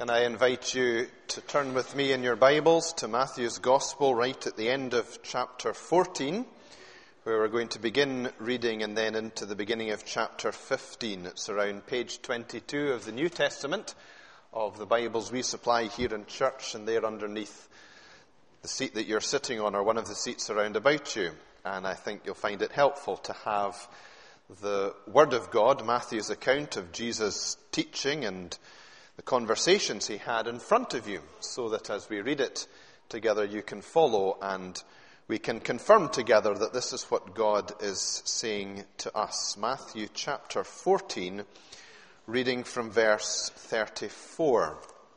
Can I invite you to turn with me in your Bibles to Matthew's Gospel right at the end of chapter 14, where we're going to begin reading and then into the beginning of chapter 15. It's around page 22 of the New Testament of the Bibles we supply here in church, and there underneath the seat that you're sitting on or one of the seats around about you. And I think you'll find it helpful to have the Word of God, Matthew's account of Jesus' teaching and the conversations he had in front of you, so that as we read it together you can follow and we can confirm together that this is what God is saying to us. Matthew chapter 14, reading from verse 34.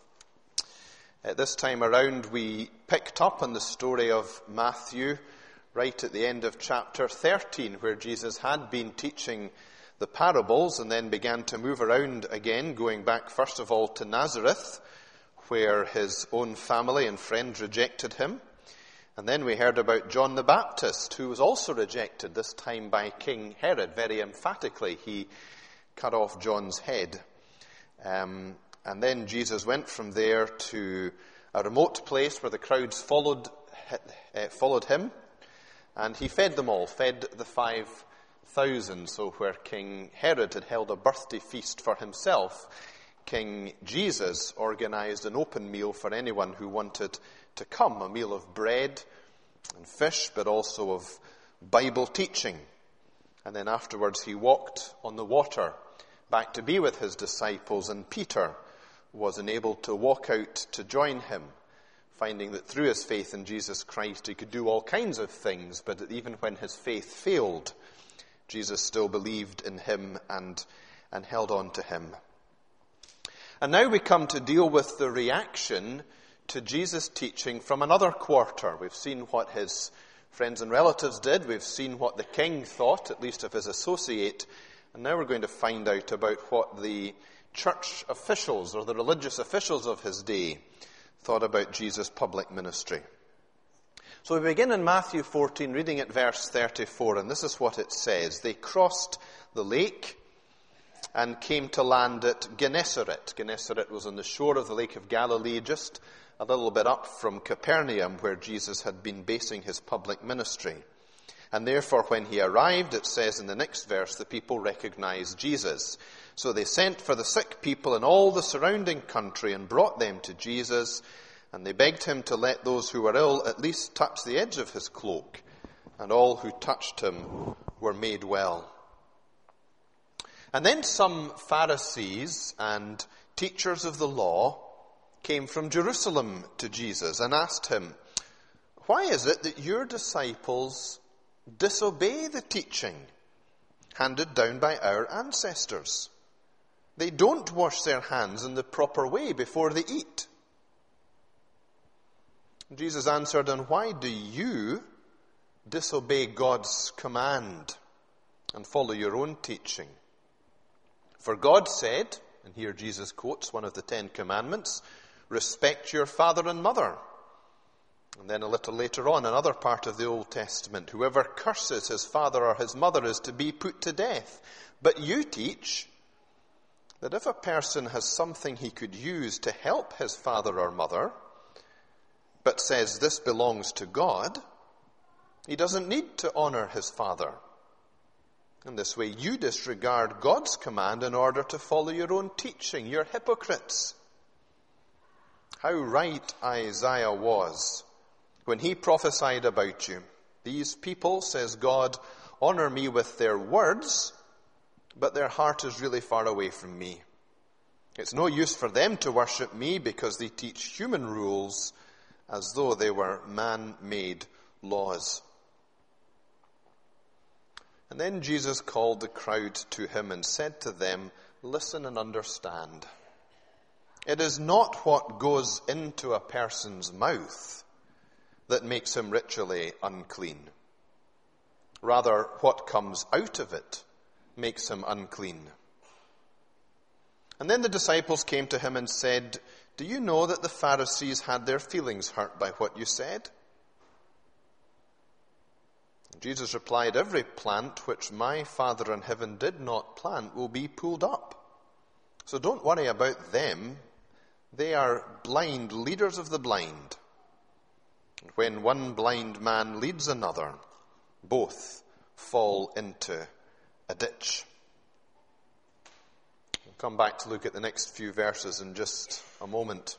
At this time around we picked up on the story of Matthew right at the end of chapter 13, where Jesus had been teaching the parables and then began to move around again, going back first of all to Nazareth, where his own family and friends rejected him. And then we heard about John the Baptist, who was also rejected, this time by King Herod. Very emphatically, he cut off John's head. And then Jesus went from there to a remote place where the crowds followed him, and he fed them all, fed the 5,000. So where King Herod had held a birthday feast for himself, King Jesus organized an open meal for anyone who wanted to come, a meal of bread and fish, but also of Bible teaching. And then afterwards he walked on the water back to be with his disciples, and Peter was enabled to walk out to join him, finding that through his faith in Jesus Christ he could do all kinds of things, but that even when his faith failed, Jesus still believed in him and held on to him. And now we come to deal with the reaction to Jesus' teaching from another quarter. We've seen what his friends and relatives did. We've seen what the king thought, at least of his associate. And now we're going to find out about what the church officials or the religious officials of his day thought about Jesus' public ministry. So we begin in Matthew 14, reading at verse 34, and this is what it says. They crossed the lake and came to land at Gennesaret. Gennesaret was on the shore of the Lake of Galilee, just a little bit up from Capernaum, where Jesus had been basing his public ministry. And therefore, when he arrived, it says in the next verse, the people recognized Jesus. So they sent for the sick people in all the surrounding country and brought them to Jesus. And they begged him to let those who were ill at least touch the edge of his cloak. And all who touched him were made well. And then some Pharisees and teachers of the law came from Jerusalem to Jesus and asked him, "Why is it that your disciples disobey the teaching handed down by our ancestors? They don't wash their hands in the proper way before they eat." Jesus answered, "And why do you disobey God's command and follow your own teaching? For God said," and here Jesus quotes one of the 10 Commandments, "respect your father and mother." And then a little later on, another part of the Old Testament, "Whoever curses his father or his mother is to be put to death. But you teach that if a person has something he could use to help his father or mother, but says this belongs to God, he doesn't need to honor his father. In this way, you disregard God's command in order to follow your own teaching. You're hypocrites." How right Isaiah was when he prophesied about you. "These people, says God, honor me with their words, but their heart is really far away from me. It's no use for them to worship me because they teach human rules as though they were man-made laws." And then Jesus called the crowd to him and said to them, "Listen and understand. It is not what goes into a person's mouth that makes him ritually unclean. Rather, what comes out of it makes him unclean." And then the disciples came to him and said, "Do you know that the Pharisees had their feelings hurt by what you said?" Jesus replied, "Every plant which my Father in heaven did not plant will be pulled up. So don't worry about them. They are blind leaders of the blind. And when one blind man leads another, both fall into a ditch. We'll come back to look at the next few verses in just a moment.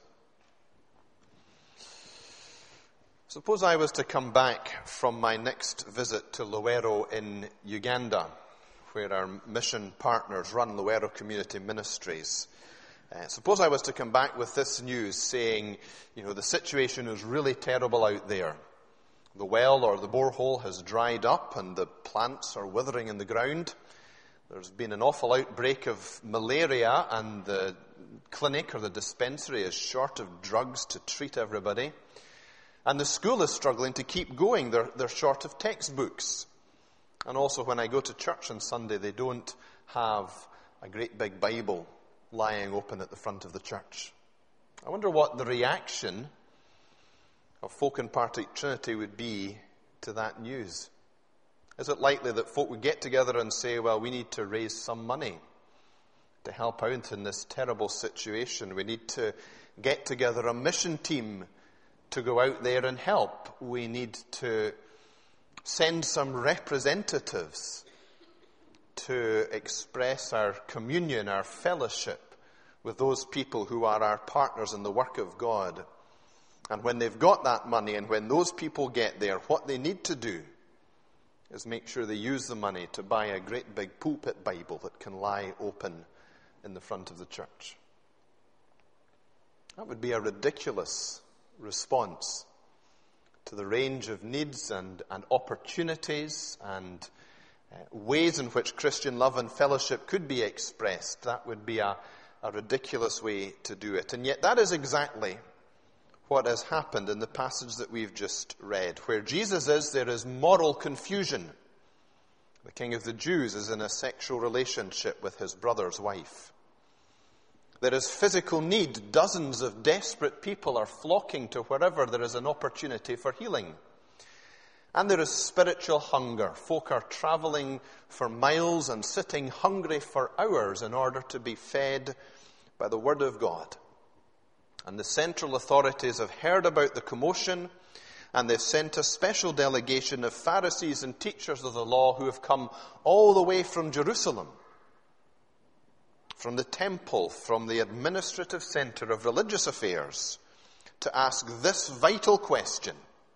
Suppose I was to come back from my next visit to Luweero in Uganda, where our mission partners run Luweero Community Ministries. Suppose I was to come back with this news saying, the situation is really terrible out there. The well or the borehole has dried up and the plants are withering in the ground. There's been an awful outbreak of malaria and the clinic or the dispensary is short of drugs to treat everybody. And the school is struggling to keep going. They're short of textbooks. And also when I go to church on Sunday, they don't have a great big Bible lying open at the front of the church. I wonder what the reaction of folk in Partick Trinity would be to that news. Is it likely that folk would get together and say, well, we need to raise some money to help out in this terrible situation. We need to get together a mission team to go out there and help. We need to send some representatives to express our communion, our fellowship with those people who are our partners in the work of God. And when they've got that money and when those people get there, what they need to do is make sure they use the money to buy a great big pulpit Bible that can lie open in the front of the church. That would be a ridiculous response to the range of needs and opportunities and ways in which Christian love and fellowship could be expressed. That would be a ridiculous way to do it. And yet that is exactly what has happened in the passage that we've just read. Where Jesus is, there is moral confusion. The King of the Jews is in a sexual relationship with his brother's wife. There is physical need. Dozens of desperate people are flocking to wherever there is an opportunity for healing. And there is spiritual hunger. Folk are traveling for miles and sitting hungry for hours in order to be fed by the Word of God. And the central authorities have heard about the commotion, and they've sent a special delegation of Pharisees and teachers of the law who have come all the way from Jerusalem, from the temple, from the administrative center of religious affairs, to ask this vital question.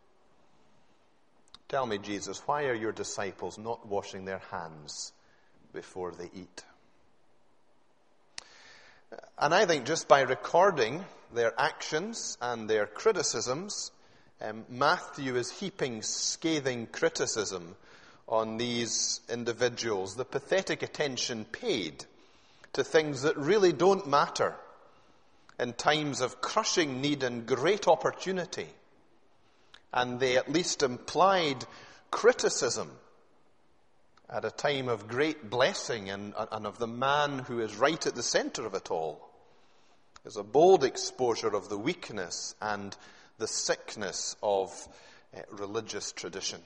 Tell me, Jesus, why are your disciples not washing their hands before they eat? And I think just by recording their actions and their criticisms, Matthew is heaping scathing criticism on these individuals. The pathetic attention paid to things that really don't matter in times of crushing need and great opportunity. And they at least implied criticism at a time of great blessing and of the man who is right at the center of it all. Is a bold exposure of the weakness and the sickness of religious tradition.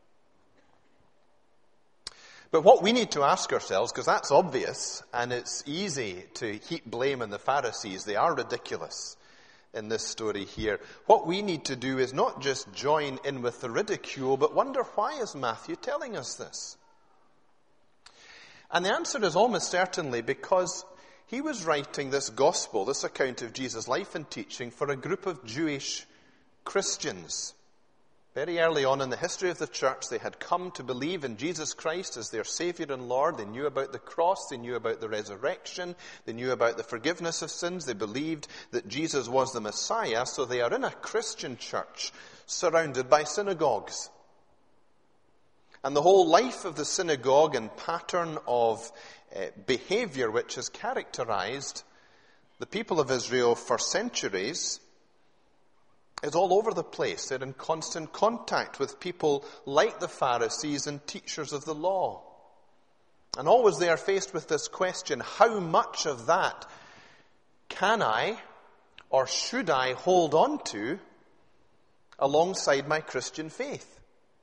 But what we need to ask ourselves, because that's obvious, and it's easy to heap blame on the Pharisees, they are ridiculous in this story here. What we need to do is not just join in with the ridicule, but wonder, why is Matthew telling us this? And the answer is almost certainly because he was writing this gospel, this account of Jesus' life and teaching, for a group of Jewish Christians. Very early on in the history of the church, they had come to believe in Jesus Christ as their Savior and Lord. They knew about the cross. They knew about the resurrection. They knew about the forgiveness of sins. They believed that Jesus was the Messiah. So they are in a Christian church surrounded by synagogues. And the whole life of the synagogue and pattern of behavior which has characterized the people of Israel for centuries is all over the place. They're in constant contact with people like the Pharisees and teachers of the law. And always they are faced with this question, how much of that can I or should I hold on to alongside my Christian faith?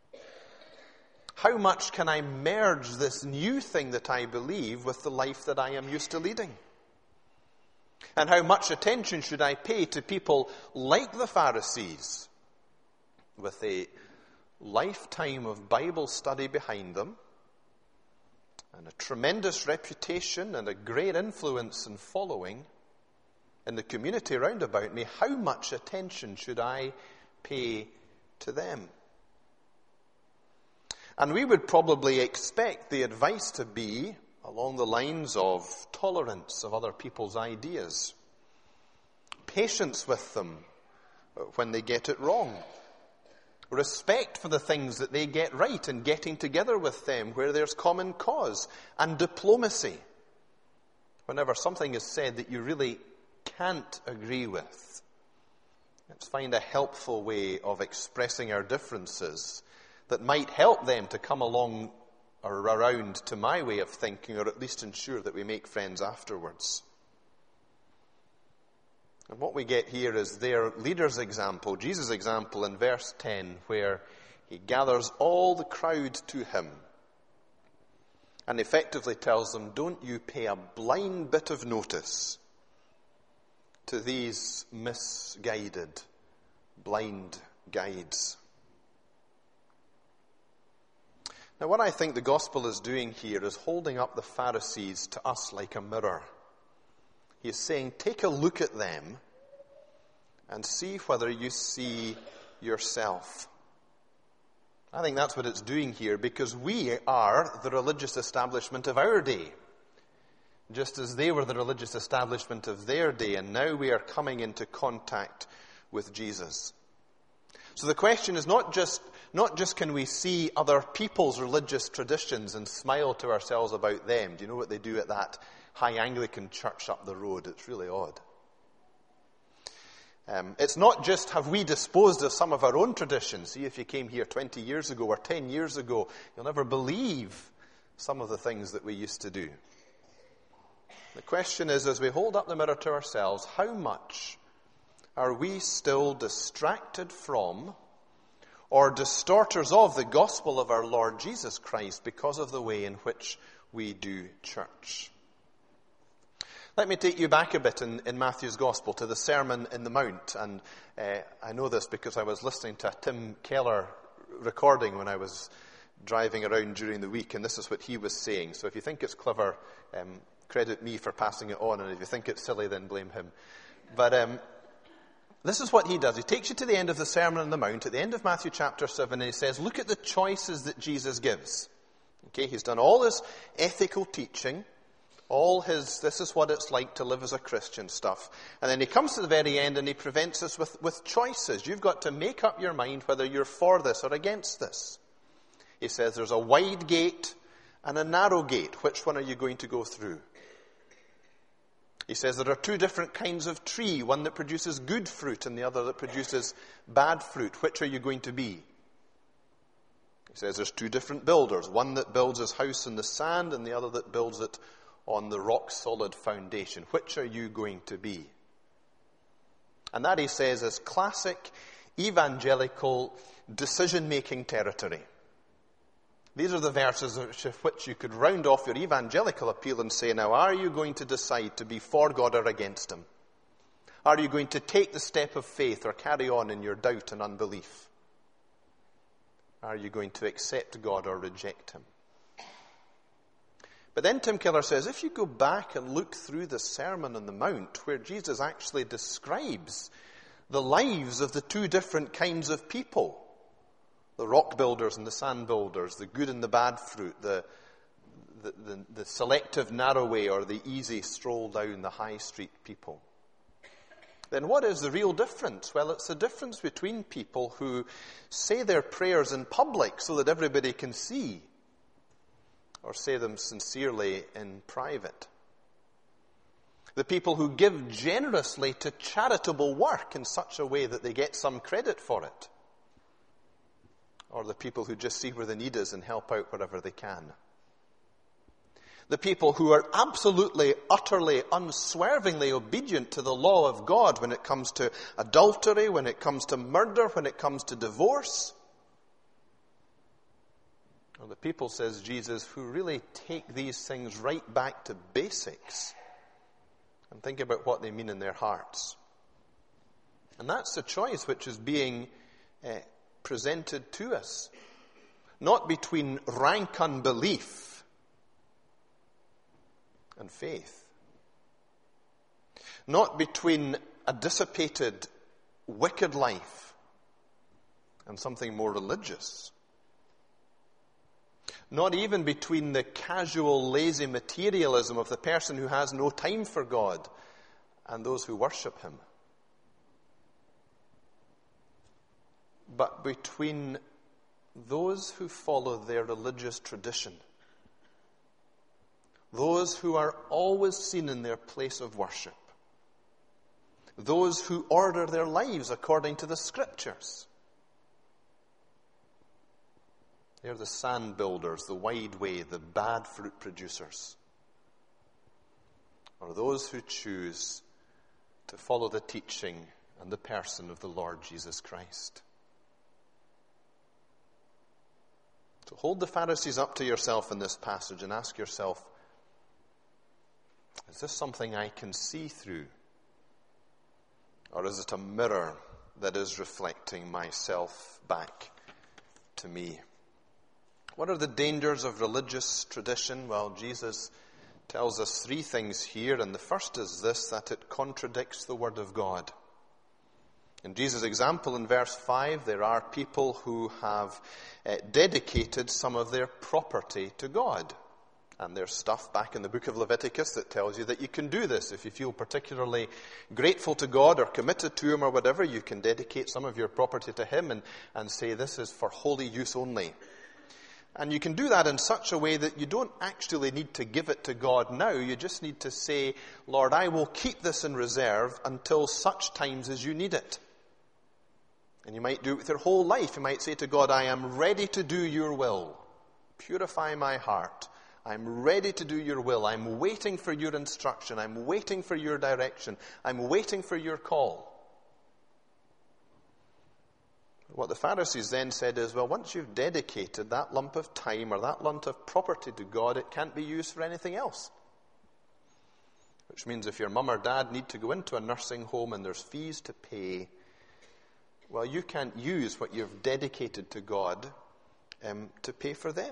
How much can I merge this new thing that I believe with the life that I am used to leading? And how much attention should I pay to people like the Pharisees, with a lifetime of Bible study behind them, and a tremendous reputation and a great influence and following in the community round about me? How much attention should I pay to them? And we would probably expect the advice to be along the lines of tolerance of other people's ideas, patience with them when they get it wrong, respect for the things that they get right, and getting together with them where there's common cause, and diplomacy whenever something is said that you really can't agree with. Let's find a helpful way of expressing our differences that might help them to come along or around to my way of thinking, or at least ensure that we make friends afterwards. And what we get here is their leader's example, Jesus' example in verse 10, where he gathers all the crowd to him and effectively tells them, don't you pay a blind bit of notice to these misguided, blind guides. Now, what I think the gospel is doing here is holding up the Pharisees to us like a mirror. He is saying, take a look at them and see whether you see yourself. I think that's what it's doing here, because we are the religious establishment of our day, just as they were the religious establishment of their day, and now we are coming into contact with Jesus. So the question is not just can we see other people's religious traditions and smile to ourselves about them. Do you know what they do at that high Anglican church up the road? It's really odd. It's not just have we disposed of some of our own traditions. See, if you came here 20 years ago or 10 years ago, you'll never believe some of the things that we used to do. The question is, as we hold up the mirror to ourselves, how much are we still distracted from or distorters of the gospel of our Lord Jesus Christ because of the way in which we do church? Let me take you back a bit in Matthew's Gospel to the Sermon in the Mount. And I know this because I was listening to a Tim Keller recording when I was driving around during the week, and this is what he was saying. So if you think it's clever, credit me for passing it on, and if you think it's silly, then blame him. But this is what he does. He takes you to the end of the Sermon on the Mount, at the end of Matthew chapter 7, and he says, look at the choices that Jesus gives. Okay, he's done all this ethical teaching, this is what it's like to live as a Christian stuff. And then he comes to the very end and he presents us with choices. You've got to make up your mind whether you're for this or against this. He says there's a wide gate and a narrow gate. Which one are you going to go through? He says there are two different kinds of tree, one that produces good fruit and the other that produces bad fruit. Which are you going to be? He says there's two different builders, one that builds his house in the sand and the other that builds it on the rock-solid foundation. Which are you going to be? And that, he says, is classic evangelical decision-making territory. These are the verses which you could round off your evangelical appeal and say, now, are you going to decide to be for God or against him? Are you going to take the step of faith or carry on in your doubt and unbelief? Are you going to accept God or reject him? But then Tim Keller says, if you go back and look through the Sermon on the Mount, where Jesus actually describes the lives of the two different kinds of people, the rock builders and the sand builders, the good and the bad fruit, the selective narrow way or the easy stroll down the high street people, then what is the real difference? Well, it's the difference between people who say their prayers in public so that everybody can see, or say them sincerely in private. The people who give generously to charitable work in such a way that they get some credit for it. Or the people who just see where the need is and help out wherever they can. The people who are absolutely, utterly, unswervingly obedient to the law of God when it comes to adultery, when it comes to murder, when it comes to divorce. Or the people, says Jesus, who really take these things right back to basics and think about what they mean in their hearts. And that's the choice which is being presented to us. Not between rank unbelief and faith. Not between a dissipated, wicked life and something more religious. Not even between the casual, lazy materialism of the person who has no time for God and those who worship him. But between those who follow their religious tradition, those who are always seen in their place of worship, those who order their lives according to the Scriptures. They're the sand builders, the wide way, the bad fruit producers. Or those who choose to follow the teaching and the person of the Lord Jesus Christ. So hold the Pharisees up to yourself in this passage and ask yourself, is this something I can see through? Or is it a mirror that is reflecting myself back to me? What are the dangers of religious tradition? Well, Jesus tells us three things here, and the first is this, that it contradicts the Word of God. In Jesus' example in verse 5, there are people who have dedicated some of their property to God. And there's stuff back in the book of Leviticus that tells you that you can do this. If you feel particularly grateful to God or committed to Him or whatever, you can dedicate some of your property to Him and say this is for holy use only. And you can do that in such a way that you don't actually need to give it to God now. You just need to say, Lord, I will keep this in reserve until such times as you need it. And you might do it with your whole life. You might say to God, I am ready to do your will. Purify my heart. I'm ready to do your will. I'm waiting for your instruction. I'm waiting for your direction. I'm waiting for your call. What the Pharisees then said is, well, once you've dedicated that lump of time or that lump of property to God, it can't be used for anything else. Which means if your mum or dad need to go into a nursing home and there's fees to pay, well, you can't use what you've dedicated to God to pay for them.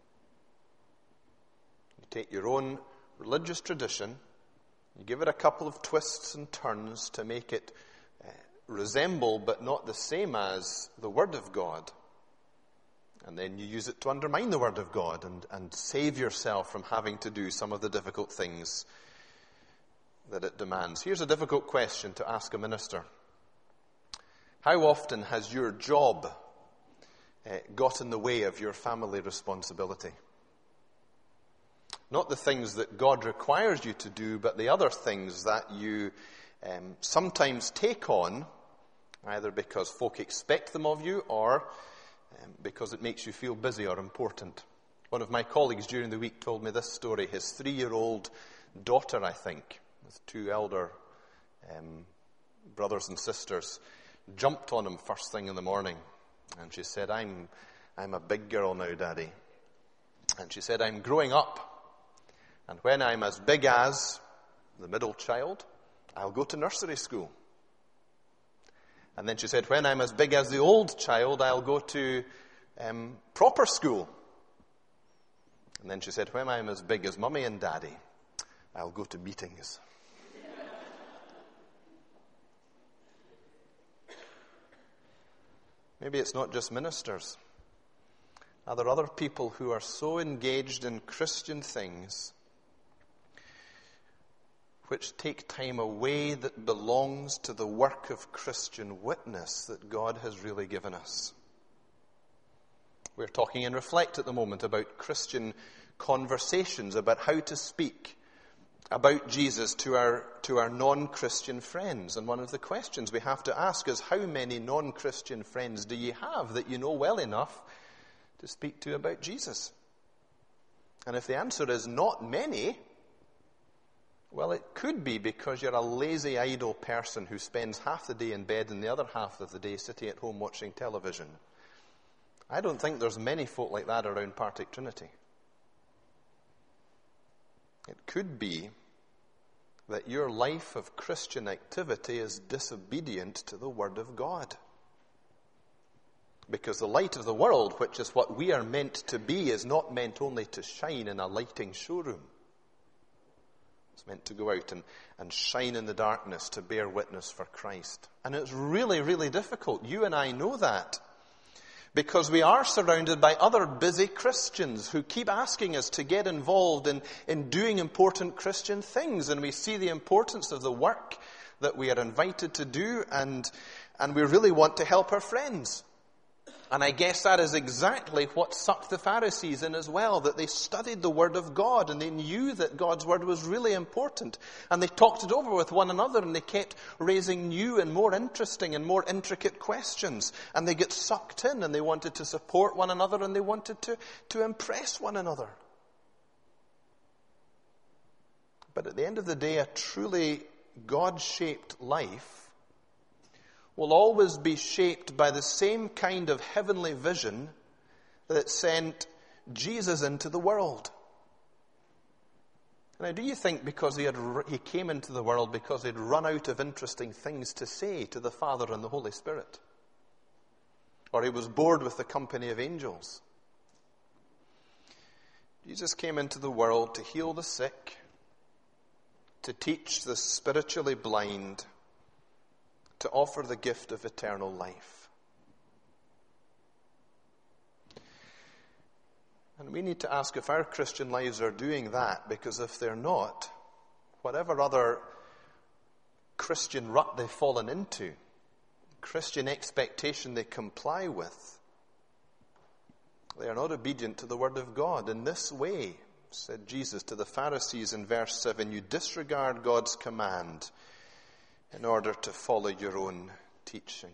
You take your own religious tradition, you give it a couple of twists and turns to make it resemble but not the same as the Word of God. And then you use it to undermine the Word of God and save yourself from having to do some of the difficult things that it demands. Here's a difficult question to ask a minister. How often has your job got in the way of your family responsibility? Not the things that God requires you to do, but the other things that you sometimes take on, either because folk expect them of you or because it makes you feel busy or important. One of my colleagues during the week told me this story. His 3-year-old daughter, I think, with 2 elder brothers and sisters, jumped on him first thing in the morning. And she said, I'm a big girl now, Daddy. And she said, I'm growing up. And when I'm as big as the middle child, I'll go to nursery school. And then she said, when I'm as big as the old child, I'll go to proper school. And then she said, when I'm as big as Mummy and Daddy, I'll go to meetings. Maybe it's not just ministers. Are there other people who are so engaged in Christian things which take time away that belongs to the work of Christian witness that God has really given us? We're talking in Reflect at the moment about Christian conversations, about how to speak about Jesus to our non-Christian friends. And one of the questions we have to ask is, how many non-Christian friends do you have that you know well enough to speak to about Jesus? And if the answer is not many, well, it could be because you're a lazy, idle person who spends half the day in bed and the other half of the day sitting at home watching television. I don't think there's many folk like that around Partick Trinity. It could be that your life of Christian activity is disobedient to the Word of God. Because the light of the world, which is what we are meant to be, is not meant only to shine in a lighting showroom. It's meant to go out and shine in the darkness to bear witness for Christ. And it's really, really difficult. You and I know that. Because we are surrounded by other busy Christians who keep asking us to get involved in doing important Christian things. And we see the importance of the work that we are invited to do, and we really want to help our friends. And I guess that is exactly what sucked the Pharisees in as well, that they studied the Word of God and they knew that God's Word was really important. And they talked it over with one another and they kept raising new and more interesting and more intricate questions. And they get sucked in and they wanted to support one another and they wanted to impress one another. But at the end of the day, a truly God-shaped life will always be shaped by the same kind of heavenly vision that sent Jesus into the world. Now, do you think because he came into the world because he'd run out of interesting things to say to the Father and the Holy Spirit? Or he was bored with the company of angels? Jesus came into the world to heal the sick, to teach the spiritually blind, to offer the gift of eternal life. And we need to ask if our Christian lives are doing that, because if they're not, whatever other Christian rut they've fallen into, Christian expectation they comply with, they are not obedient to the Word of God. In this way, said Jesus to the Pharisees in verse 7, you disregard God's command in order to follow your own teaching.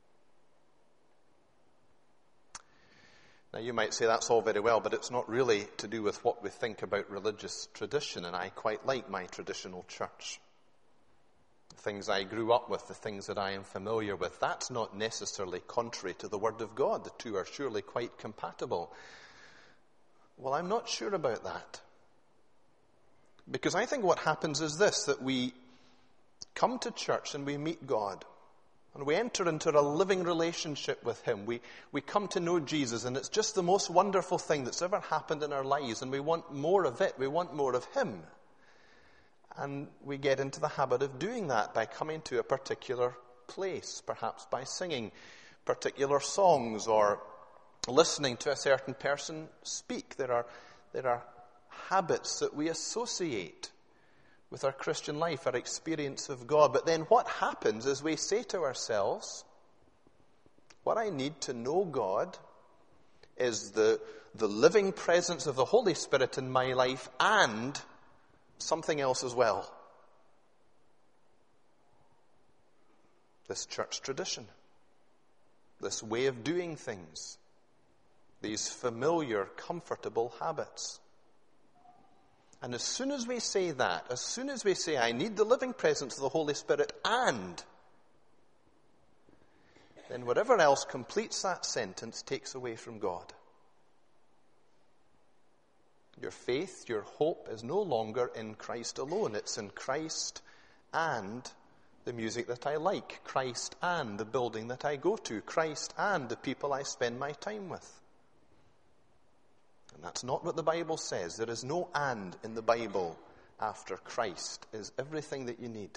Now you might say that's all very well, but it's not really to do with what we think about religious tradition, and I quite like my traditional church. The things I grew up with, the things that I am familiar with, that's not necessarily contrary to the Word of God. The two are surely quite compatible. Well, I'm not sure about that. Because I think what happens is this, that we come to church and we meet God. And we enter into a living relationship with Him. We come to know Jesus, and it's just the most wonderful thing that's ever happened in our lives, and we want more of it. We want more of Him. And we get into the habit of doing that by coming to a particular place, perhaps by singing particular songs or listening to a certain person speak. There are habits that we associate with our Christian life, our experience of God. But then what happens is we say to ourselves, what I need to know God is the living presence of the Holy Spirit in my life and something else as well. This church tradition, this way of doing things, these familiar, comfortable habits. And as soon as we say that, as soon as we say, I need the living presence of the Holy Spirit and, then whatever else completes that sentence takes away from God. Your faith, your hope is no longer in Christ alone. It's in Christ and the music that I like, Christ and the building that I go to, Christ and the people I spend my time with. And that's not what the Bible says. There is no and in the Bible after Christ is everything that you need.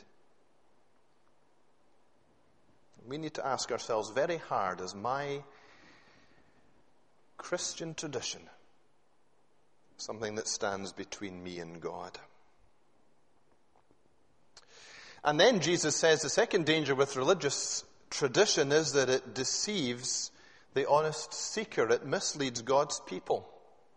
We need to ask ourselves very hard, is my Christian tradition something that stands between me and God? And then Jesus says the second danger with religious tradition is that it deceives the honest seeker. It misleads God's people.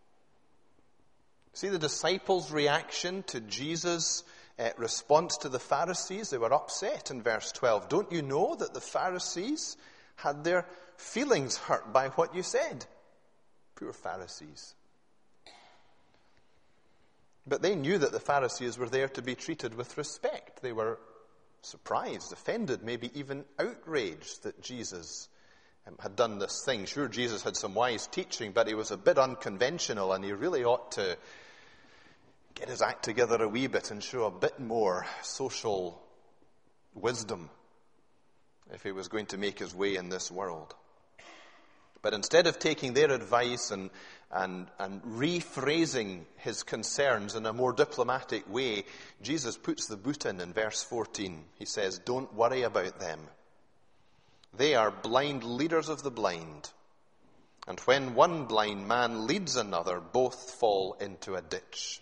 See the disciples' reaction to Jesus' response to the Pharisees? They were upset in verse 12. Don't you know that the Pharisees had their feelings hurt by what you said? Poor Pharisees. But they knew that the Pharisees were there to be treated with respect. They were surprised, offended, maybe even outraged that Jesus had done this thing. Sure, Jesus had some wise teaching, but he was a bit unconventional, and he really ought to get his act together a wee bit and show a bit more social wisdom if he was going to make his way in this world. But instead of taking their advice and rephrasing his concerns in a more diplomatic way, Jesus puts the boot in verse 14. He says, "Don't worry about them. They are blind leaders of the blind. And when one blind man leads another, both fall into a ditch."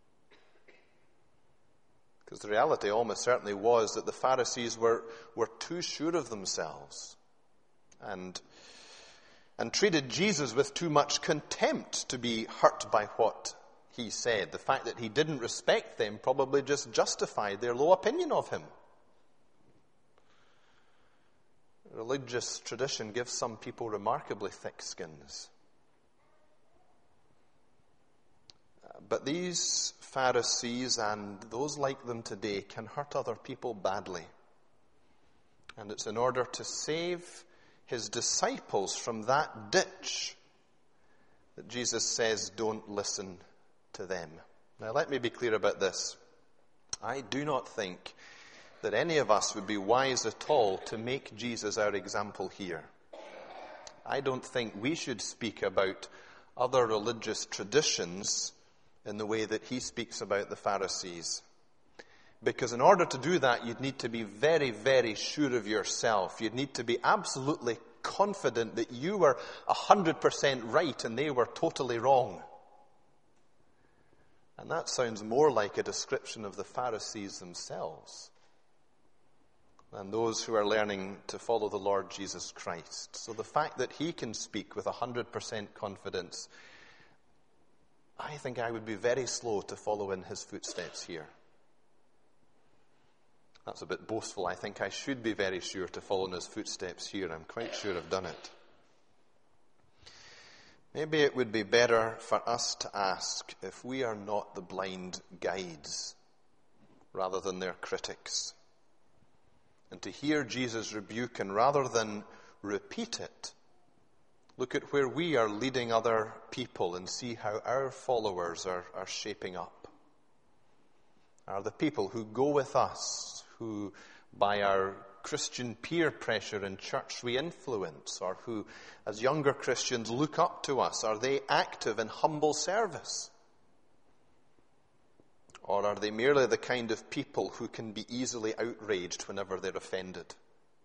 Because the reality almost certainly was that the Pharisees were too sure of themselves and treated Jesus with too much contempt to be hurt by what he said. The fact that he didn't respect them probably just justified their low opinion of him. Religious tradition gives some people remarkably thick skins. But these Pharisees and those like them today can hurt other people badly. And it's in order to save his disciples from that ditch that Jesus says, "Don't listen to them." Now let me be clear about this. I do not think that any of us would be wise at all to make Jesus our example here. I don't think we should speak about other religious traditions in the way that he speaks about the Pharisees. Because in order to do that, you'd need to be very, very sure of yourself. You'd need to be absolutely confident that you were 100% right and they were totally wrong. And that sounds more like a description of the Pharisees themselves than those who are learning to follow the Lord Jesus Christ. So the fact that he can speak with 100% confidence, I think I would be very slow to follow in his footsteps here. That's a bit boastful. I think I should be very sure to follow in his footsteps here. I'm quite sure I've done it. Maybe it would be better for us to ask if we are not the blind guides rather than their critics. And to hear Jesus' rebuke and rather than repeat it, look at where we are leading other people and see how our followers are shaping up. Are the people who go with us, who by our Christian peer pressure in church we influence, or who as younger Christians look up to us, are they active in humble service? Or are they merely the kind of people who can be easily outraged whenever they're offended?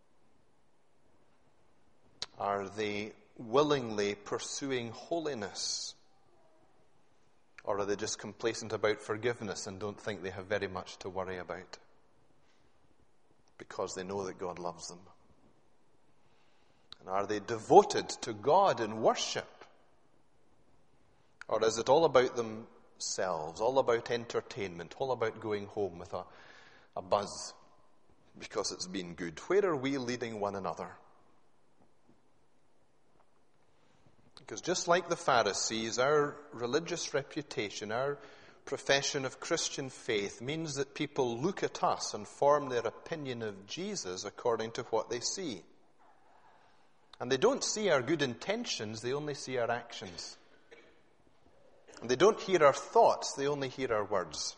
Are they willingly pursuing holiness? Or are they just complacent about forgiveness and don't think they have very much to worry about because they know that God loves them? And are they devoted to God in worship? Or is it all about themselves, all about entertainment, all about going home with a buzz because it's been good? Where are we leading one another? Because just like the Pharisees, our religious reputation, our profession of Christian faith means that people look at us and form their opinion of Jesus according to what they see. And they don't see our good intentions, they only see our actions. And they don't hear our thoughts, they only hear our words.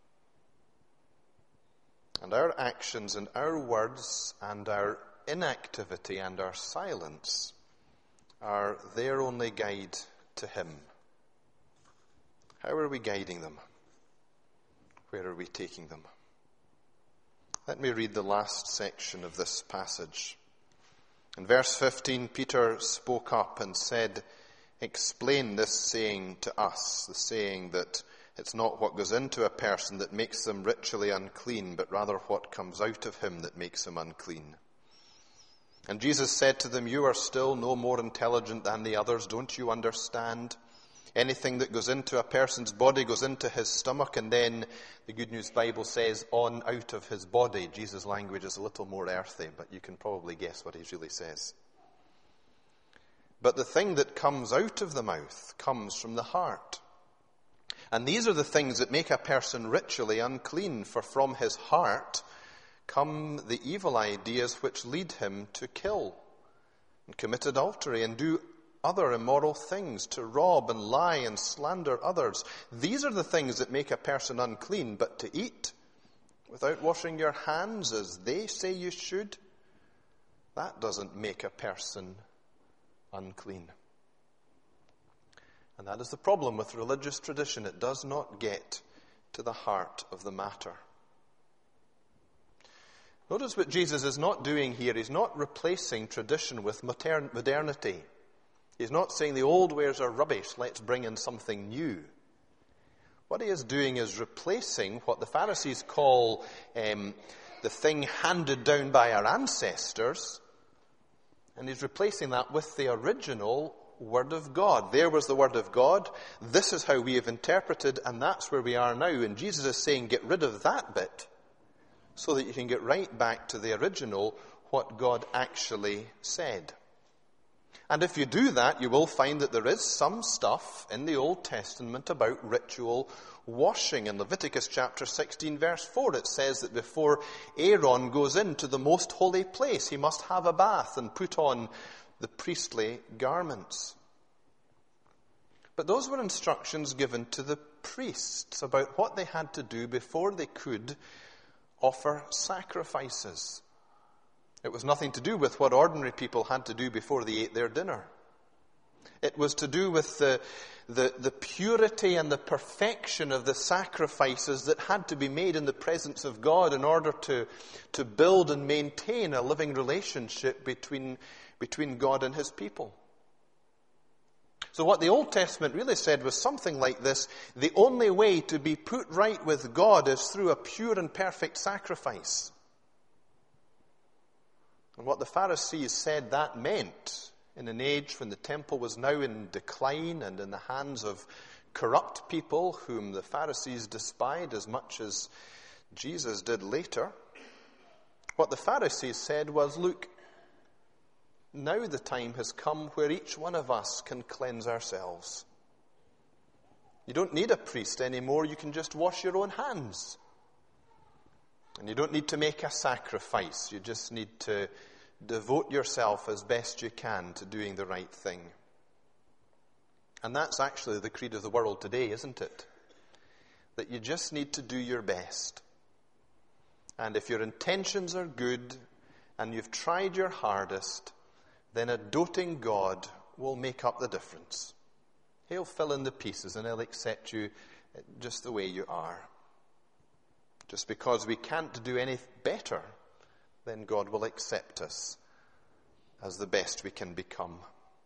And our actions and our words and our inactivity and our silence are their only guide to him. How are we guiding them? Where are we taking them? Let me read the last section of this passage. In verse 15, Peter spoke up and said, "Explain this saying to us," the saying that it's not what goes into a person that makes them ritually unclean, but rather what comes out of him that makes him unclean. And Jesus said to them, "You are still no more intelligent than the others. Don't you understand? Anything that goes into a person's body goes into his stomach, and then the Good News Bible says, on out of his body." Jesus' language is a little more earthy, but you can probably guess what he really says. "But the thing that comes out of the mouth comes from the heart. And these are the things that make a person ritually unclean, for from his heart come the evil ideas which lead him to kill and commit adultery and do other immoral things, to rob and lie and slander others. These are the things that make a person unclean, but to eat without washing your hands as they say you should, that doesn't make a person unclean. And that is the problem with religious tradition. It does not get to the heart of the matter. Notice what Jesus is not doing here. He's not replacing tradition with modernity. He's not saying the old ways are rubbish, let's bring in something new. What he is doing is replacing what the Pharisees call the thing handed down by our ancestors, and he's replacing that with the original Word of God. There was the Word of God. This is how we have interpreted, and that's where we are now. And Jesus is saying, get rid of that bit so that you can get right back to the original, what God actually said. And if you do that, you will find that there is some stuff in the Old Testament about ritual washing. In Leviticus chapter 16, verse 4, it says that before Aaron goes into the most holy place, he must have a bath and put on the priestly garments. But those were instructions given to the priests about what they had to do before they could offer sacrifices. It was nothing to do with what ordinary people had to do before they ate their dinner. It was to do with the purity and the perfection of the sacrifices that had to be made in the presence of God in order to build and maintain a living relationship between God and his people. So what the Old Testament really said was something like this: the only way to be put right with God is through a pure and perfect sacrifice. And what the Pharisees said that meant, in an age when the temple was now in decline and in the hands of corrupt people whom the Pharisees despised as much as Jesus did later, what the Pharisees said was, look, now the time has come where each one of us can cleanse ourselves. You don't need a priest anymore, you can just wash your own hands. And you don't need to make a sacrifice, you just need to devote yourself as best you can to doing the right thing. And that's actually the creed of the world today, isn't it? That you just need to do your best. And if your intentions are good and you've tried your hardest, then a doting God will make up the difference. He'll fill in the pieces and he'll accept you just the way you are. Just because we can't do any better, then God will accept us as the best we can become.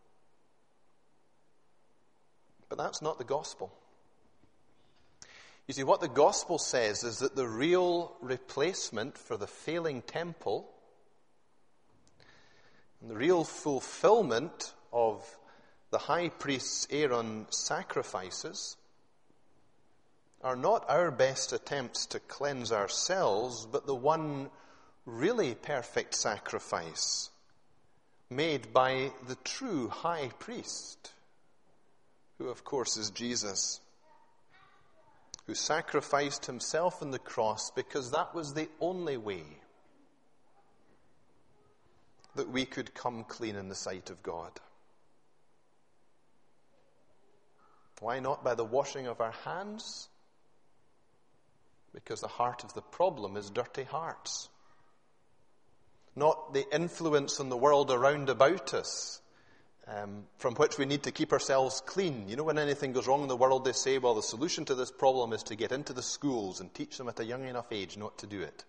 But that's not the gospel. You see, what the gospel says is that the real replacement for the failing temple, and the real fulfillment of the high priest's Aaron sacrifices, are not our best attempts to cleanse ourselves, but the one really perfect sacrifice made by the true high priest, who of course is Jesus, who sacrificed himself on the cross because that was the only way that we could come clean in the sight of God. Why not by the washing of our hands? Because the heart of the problem is dirty hearts. Not the influence on the world around about us, from which we need to keep ourselves clean. You know, when anything goes wrong in the world, they say, well, the solution to this problem is to get into the schools and teach them at a young enough age not to do it.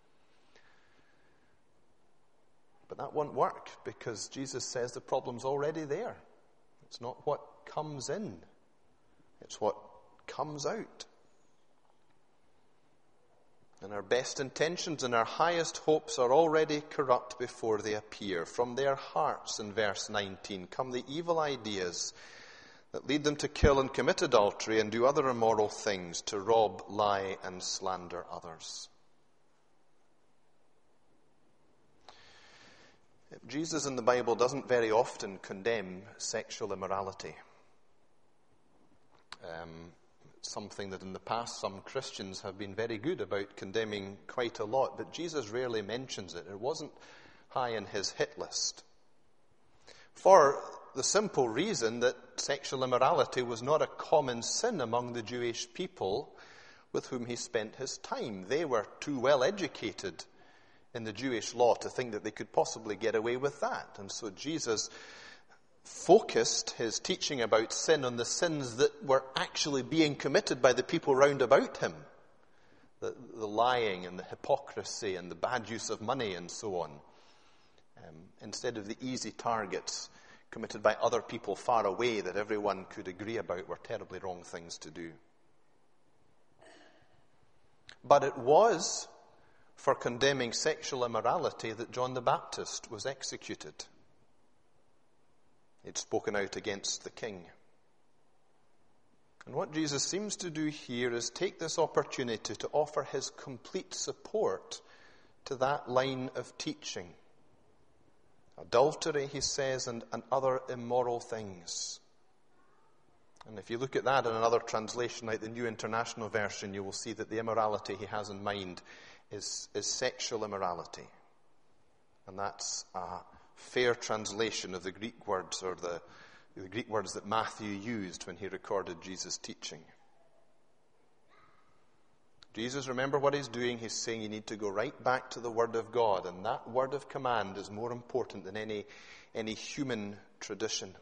But that won't work, because Jesus says the problem's already there. It's not what comes in, it's what comes out. And our best intentions and our highest hopes are already corrupt before they appear. From their hearts, in verse 19, come the evil ideas that lead them to kill and commit adultery and do other immoral things, to rob, lie, and slander others. Jesus in the Bible doesn't very often condemn sexual immorality. Something that in the past some Christians have been very good about condemning quite a lot, but Jesus rarely mentions it. It wasn't high in his hit list. For the simple reason that sexual immorality was not a common sin among the Jewish people with whom he spent his time. They were too well educated in the Jewish law to think that they could possibly get away with that. And so Jesus focused his teaching about sin on the sins that were actually being committed by the people round about him. The lying and the hypocrisy and the bad use of money and so on. Instead of the easy targets committed by other people far away that everyone could agree about were terribly wrong things to do. But it was for condemning sexual immorality that John the Baptist was executed. He'd spoken out against the king. And what Jesus seems to do here is take this opportunity to offer his complete support to that line of teaching. Adultery, he says, and other immoral things. And if you look at that in another translation, like the New International Version, you will see that the immorality he has in mind is sexual immorality. And that's a fair translation of the Greek words, or the Greek words that Matthew used when he recorded Jesus' teaching. Jesus, remember what he's doing. He's saying you need to go right back to the Word of God, and that word of command is more important than any human tradition.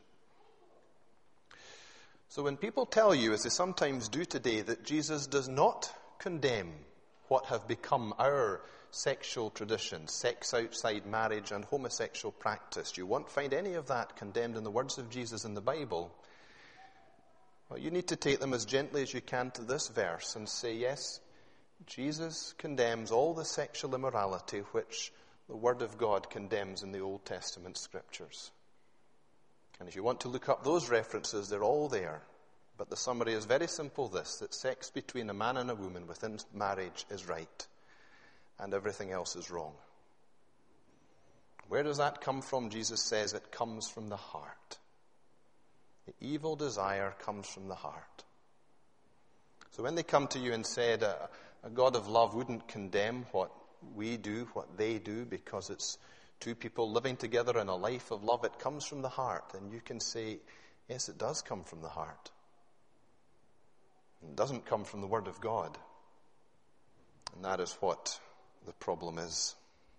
So when people tell you, as they sometimes do today, that Jesus does not condemn what have become our sexual traditions, sex outside marriage and homosexual practice, you won't find any of that condemned in the words of Jesus in the Bible. Well, you need to take them as gently as you can to this verse and say, yes, Jesus condemns all the sexual immorality which the Word of God condemns in the Old Testament Scriptures. And if you want to look up those references, they're all there. But the summary is very simple this, that sex between a man and a woman within marriage is right, and everything else is wrong. Where does that come from? Jesus says it comes from the heart. The evil desire comes from the heart. So when they come to you and said a God of love wouldn't condemn what we do, what they do, because it's two people living together in a life of love, it comes from the heart. And you can say, yes, it does come from the heart. It doesn't come from the Word of God. And that is what the problem is.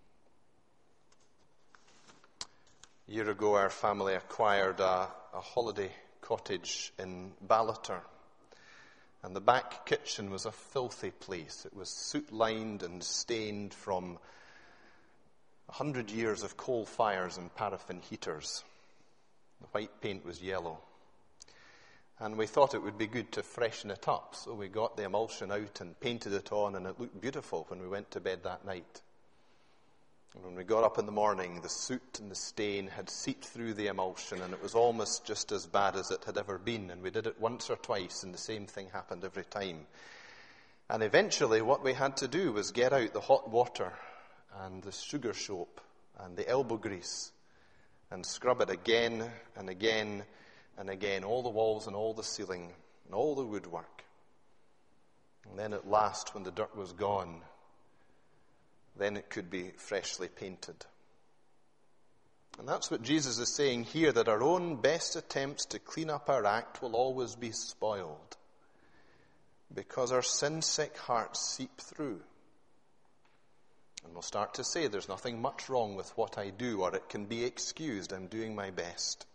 A year ago, our family acquired a holiday cottage in Ballater. And the back kitchen was a filthy place. It was soot-lined and stained from 100 years of coal fires and paraffin heaters. The white paint was yellow. And we thought it would be good to freshen it up, so we got the emulsion out and painted it on, and it looked beautiful when we went to bed that night. And when we got up in the morning, the soot and the stain had seeped through the emulsion, and it was almost just as bad as it had ever been. And we did it once or twice, and the same thing happened every time. And eventually what we had to do was get out the hot water and the sugar soap and the elbow grease and scrub it again and again and again, all the walls and all the ceiling and all the woodwork. And then at last, when the dirt was gone, then it could be freshly painted. And that's what Jesus is saying here, that our own best attempts to clean up our act will always be spoiled, because our sin-sick hearts seep through. And we'll start to say, there's nothing much wrong with what I do, or it can be excused, I'm doing my best.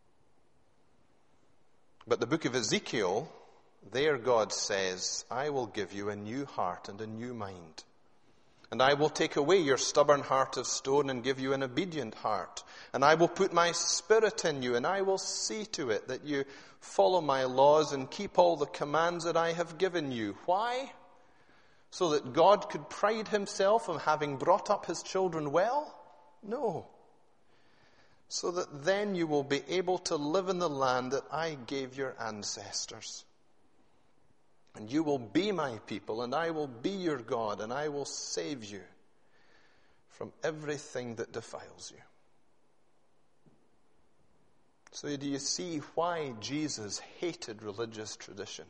But the book of Ezekiel, there God says, I will give you a new heart and a new mind. And I will take away your stubborn heart of stone and give you an obedient heart. And I will put my spirit in you, and I will see to it that you follow my laws and keep all the commands that I have given you. Why? So that God could pride himself on having brought up his children well? No. So that then you will be able to live in the land that I gave your ancestors. And you will be my people, and I will be your God, and I will save you from everything that defiles you. So do you see why Jesus hated religious tradition?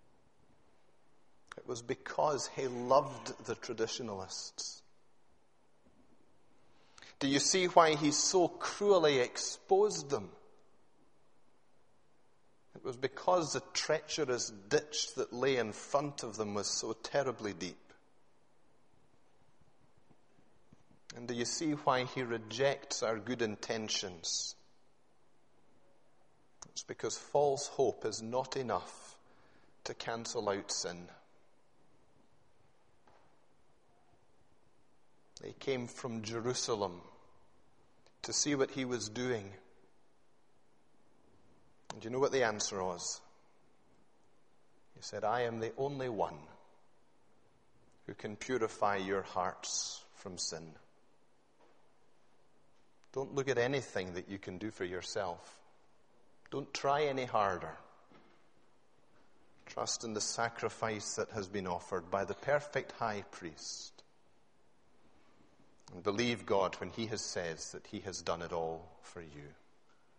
It was because he loved the traditionalists. Do you see why he so cruelly exposed them? It was because the treacherous ditch that lay in front of them was so terribly deep. And do you see why he rejects our good intentions? It's because false hope is not enough to cancel out sin. They came from Jerusalem to see what he was doing. And you know what the answer was? He said, I am the only one who can purify your hearts from sin. Don't look at anything that you can do for yourself. Don't try any harder. Trust in the sacrifice that has been offered by the perfect high priest. And believe God when he has said that he has done it all for you.